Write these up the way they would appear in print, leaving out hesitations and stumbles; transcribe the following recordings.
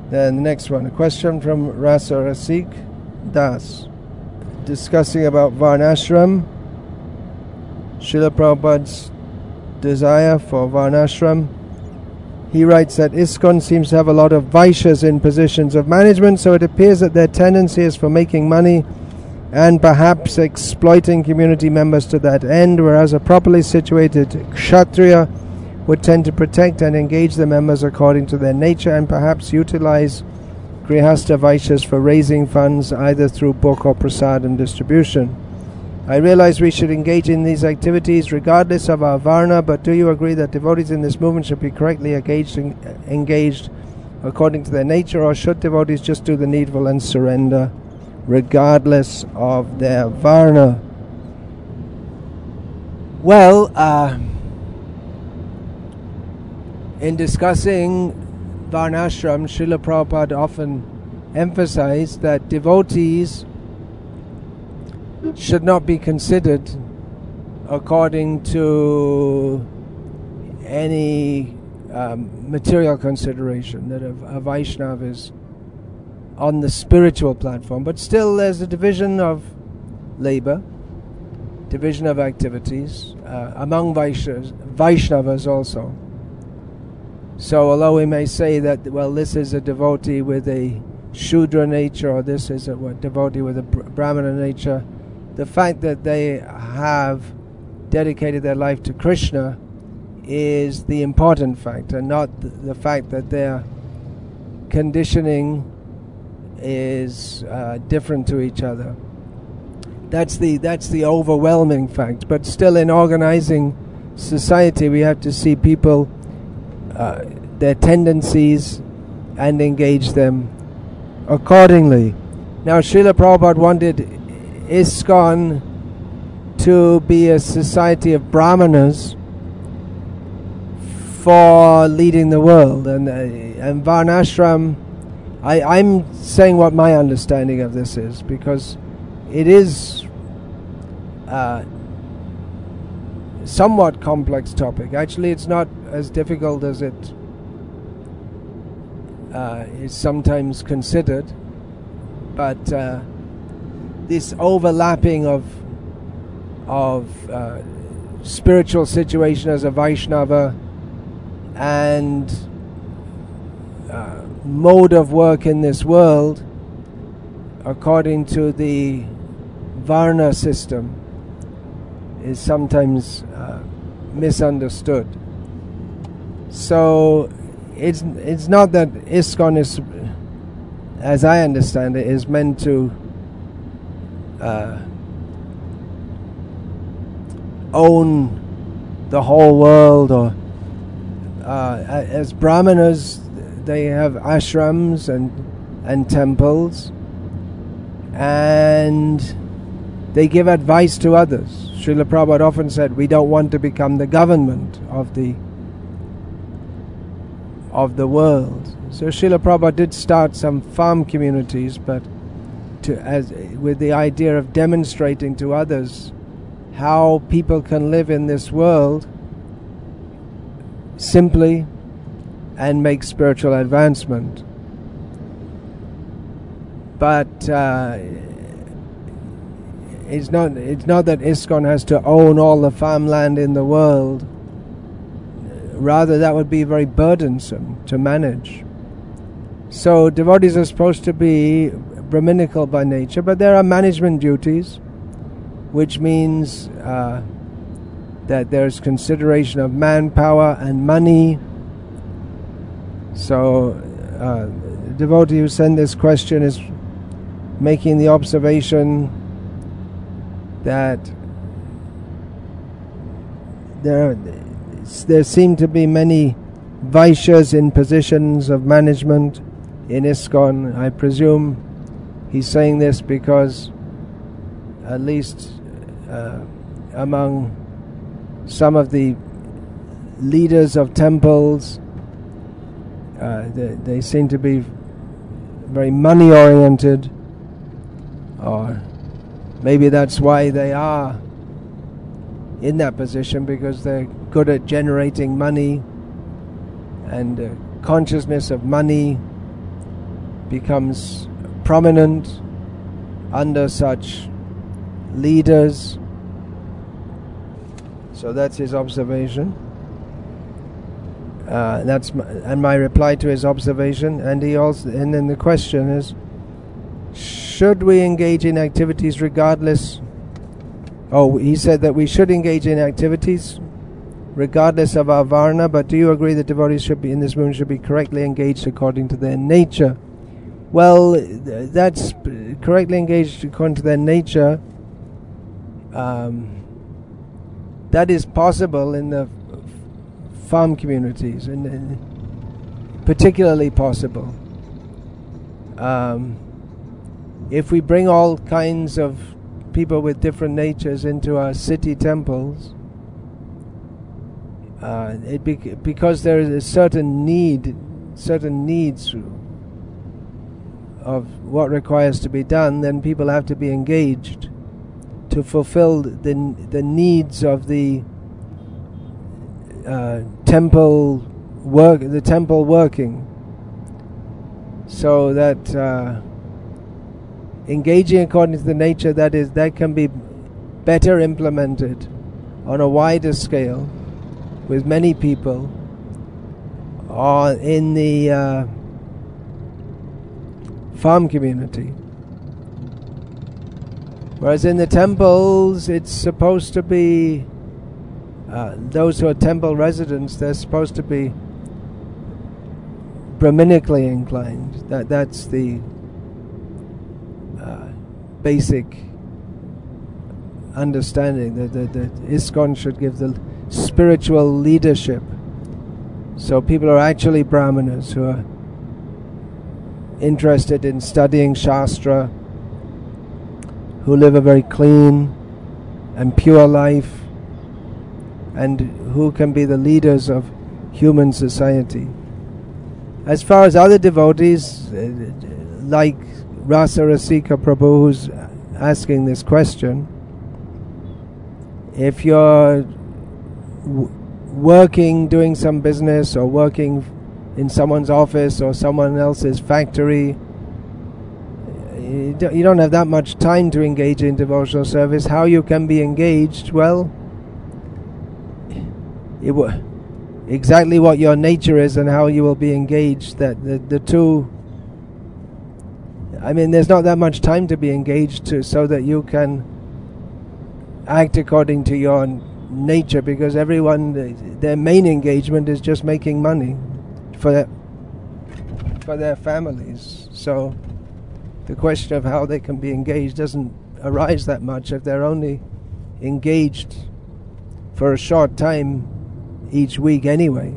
Then the next one, a question from Rasa Rasik Das, discussing about Varnashram, Srila Prabhupada's desire for Varnashram. He writes that ISKCON seems to have a lot of Vaishyas in positions of management, so it appears that their tendency is for making money and perhaps exploiting community members to that end, whereas a properly situated Kshatriya would tend to protect and engage the members according to their nature and perhaps utilize Grihastha Vaishyas for raising funds either through book or prasad and distribution. I realize we should engage in these activities regardless of our varna, but do you agree that devotees in this movement should be correctly engaged according to their nature, or should devotees just do the needful and surrender regardless of their varna? Well, in discussing Varnashram, Srila Prabhupada often emphasized that devotees should not be considered according to any material consideration, that a Vaishnava is on the spiritual platform, but still there's a division of labor, division of activities among Vaishnavas also. So although we may say that, well, this is a devotee with a Shudra nature, or this is a devotee with a Brahmana nature, the fact that they have dedicated their life to Krishna is the important fact, and not the fact that their conditioning is different to each other. That's the overwhelming fact. But still, in organizing society, we have to see people, their tendencies, and engage them accordingly. Now, Srila Prabhupada wanted ISKCON to be a society of brahmanas for leading the world, and Varnashram, I'm saying what my understanding of this is, because it is somewhat complex topic. Actually, it's not as difficult as it is sometimes considered, but this overlapping of spiritual situation as a Vaishnava and mode of work in this world according to the Varna system is sometimes misunderstood. So it's not that ISKCON is, as I understand it, is meant to own the whole world, or as brahmanas they have ashrams and temples, and they give advice to others. Srila Prabhupada often said, we don't want to become the government of the world. So Srila Prabhupada did start some farm communities, but with the idea of demonstrating to others how people can live in this world simply and make spiritual advancement. But it's not that ISKCON has to own all the farmland in the world. Rather, that would be very burdensome to manage. So devotees are supposed to be Brahminical by nature, but there are management duties, which means that there's consideration of manpower and money. So the devotee who sent this question is making the observation that there seem to be many Vaishyas in positions of management in ISKCON. I presume he's saying this because at least among some of the leaders of temples, they seem to be very money oriented, or maybe that's why they are in that position, because they're good at generating money and consciousness of money becomes prominent under such leaders. So that's his observation. That's my reply to his observation. And then the question is, should we engage in activities regardless? He said that we should engage in activities regardless of our varna, but do you agree that devotees should be in this movement should be correctly engaged according to their nature? Well, that's correctly engaged according to their nature. That is possible in the farm communities, and particularly possible. If we bring all kinds of people with different natures into our city temples, because there is a certain needs of what requires to be done, then people have to be engaged to fulfill the needs of the temple working, so that engaging according to the nature that can be better implemented on a wider scale with many people, or in the farm community. Whereas in the temples, it's supposed to be those who are temple residents, they're supposed to be Brahminically inclined. That's the basic understanding that ISKCON should give the spiritual leadership. So people are actually brahmanas who are interested in studying Shastra, who live a very clean and pure life, and who can be the leaders of human society. As far as other devotees, like Rasa Rasika Prabhu, who's asking this question, if you're working, doing some business, or working in someone's office or someone else's factory, you don't have that much time to engage in devotional service. How you can be engaged? Well, exactly what your nature is and how you will be engaged. That the two. I mean, there's not that much time to be engaged so that you can act according to your nature, because everyone, their main engagement is just making money for their families. So the question of how they can be engaged doesn't arise that much if they're only engaged for a short time each week anyway.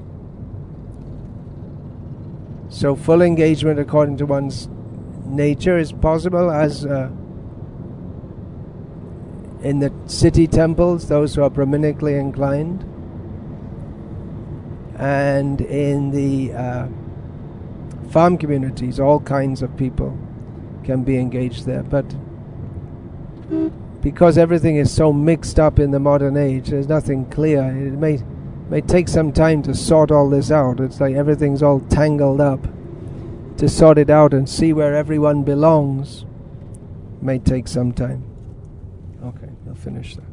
So full engagement according to one's nature is possible, as in the city temples, those who are Brahminically inclined, and in the farm communities, all kinds of people can be engaged there. But because everything is so mixed up in the modern age, there's nothing clear. It may take some time to sort all this out. It's like everything's all tangled up. To sort it out and see where everyone belongs may take some time. Okay, I'll finish that.